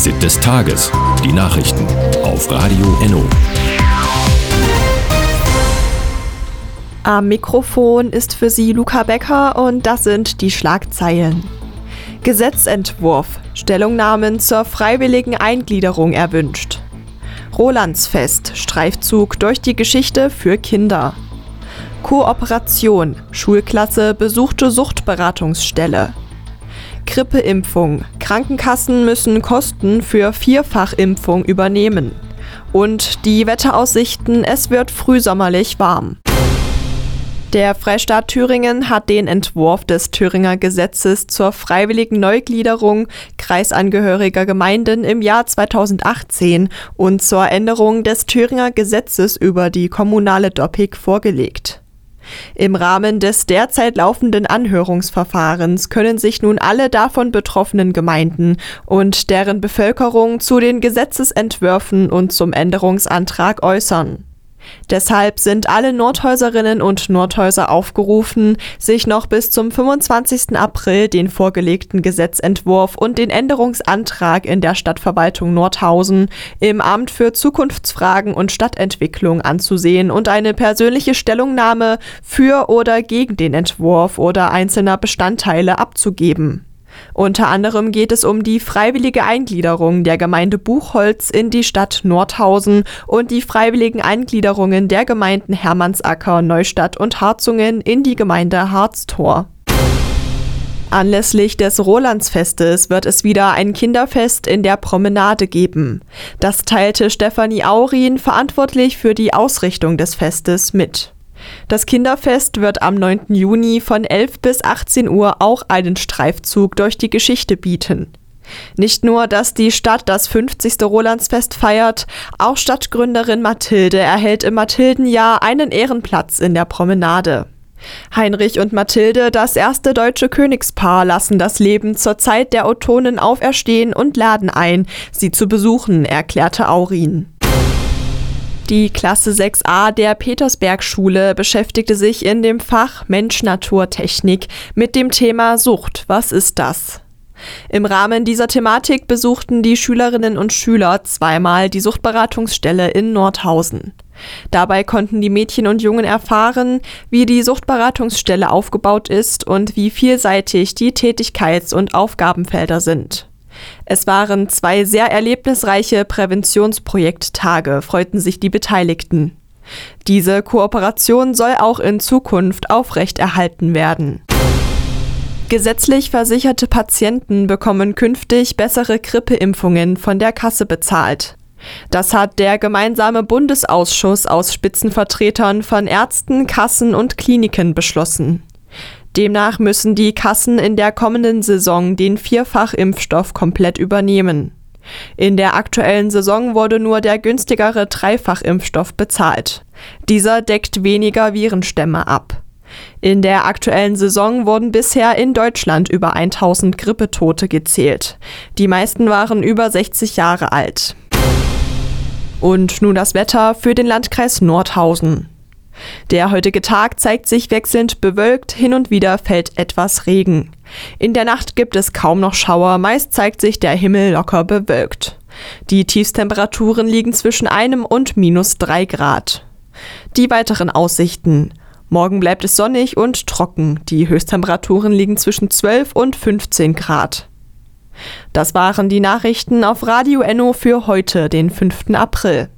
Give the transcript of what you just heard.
Fazit des Tages. Die Nachrichten auf Radio Enno. Am Mikrofon ist für Sie Luca Becker und das sind die Schlagzeilen. Gesetzentwurf. Stellungnahmen zur freiwilligen Eingliederung erwünscht. Rolandsfest. Streifzug durch die Geschichte für Kinder. Kooperation. Schulklasse besuchte Suchtberatungsstelle. Grippeimpfung. Krankenkassen müssen Kosten für Vierfachimpfung übernehmen. Und die Wetteraussichten, es wird frühsommerlich warm. Der Freistaat Thüringen hat den Entwurf des Thüringer Gesetzes zur freiwilligen Neugliederung kreisangehöriger Gemeinden im Jahr 2018 und zur Änderung des Thüringer Gesetzes über die kommunale Doppik vorgelegt. Im Rahmen des derzeit laufenden Anhörungsverfahrens können sich nun alle davon betroffenen Gemeinden und deren Bevölkerung zu den Gesetzesentwürfen und zum Änderungsantrag äußern. Deshalb sind alle Nordhäuserinnen und Nordhäuser aufgerufen, sich noch bis zum 25. April den vorgelegten Gesetzentwurf und den Änderungsantrag in der Stadtverwaltung Nordhausen, im Amt für Zukunftsfragen und Stadtentwicklung anzusehen und eine persönliche Stellungnahme für oder gegen den Entwurf oder einzelner Bestandteile abzugeben. Unter anderem geht es um die freiwillige Eingliederung der Gemeinde Buchholz in die Stadt Nordhausen und die freiwilligen Eingliederungen der Gemeinden Hermannsacker, Neustadt und Harzungen in die Gemeinde Harztor. Anlässlich des Rolandsfestes wird es wieder ein Kinderfest in der Promenade geben. Das teilte Stefanie Aurin, verantwortlich für die Ausrichtung des Festes, mit. Das Kinderfest wird am 9. Juni von 11 bis 18 Uhr auch einen Streifzug durch die Geschichte bieten. Nicht nur, dass die Stadt das 50. Rolandsfest feiert, auch Stadtgründerin Mathilde erhält im Mathildenjahr einen Ehrenplatz in der Promenade. Heinrich und Mathilde, das erste deutsche Königspaar, lassen das Leben zur Zeit der Ottonen auferstehen und laden ein, sie zu besuchen, erklärte Aurin. Die Klasse 6a der Petersberg-Schule beschäftigte sich in dem Fach Mensch-Natur-Technik mit dem Thema Sucht. Was ist das? Im Rahmen dieser Thematik besuchten die Schülerinnen und Schüler zweimal die Suchtberatungsstelle in Nordhausen. Dabei konnten die Mädchen und Jungen erfahren, wie die Suchtberatungsstelle aufgebaut ist und wie vielseitig die Tätigkeits- und Aufgabenfelder sind. Es waren 2 sehr erlebnisreiche Präventionsprojekttage, freuten sich die Beteiligten. Diese Kooperation soll auch in Zukunft aufrechterhalten werden. Gesetzlich versicherte Patienten bekommen künftig bessere Grippeimpfungen von der Kasse bezahlt. Das hat der gemeinsame Bundesausschuss aus Spitzenvertretern von Ärzten, Kassen und Kliniken beschlossen. Demnach müssen die Kassen in der kommenden Saison den Vierfachimpfstoff komplett übernehmen. In der aktuellen Saison wurde nur der günstigere Dreifachimpfstoff bezahlt. Dieser deckt weniger Virenstämme ab. In der aktuellen Saison wurden bisher in Deutschland über 1000 Grippetote gezählt. Die meisten waren über 60 Jahre alt. Und nun das Wetter für den Landkreis Nordhausen. Der heutige Tag zeigt sich wechselnd bewölkt, hin und wieder fällt etwas Regen. In der Nacht gibt es kaum noch Schauer, meist zeigt sich der Himmel locker bewölkt. Die Tiefstemperaturen liegen zwischen 1 und -3 Grad. Die weiteren Aussichten. Morgen bleibt es sonnig und trocken. Die Höchsttemperaturen liegen zwischen 12 und 15 Grad. Das waren die Nachrichten auf Radio Enno für heute, den 5. April.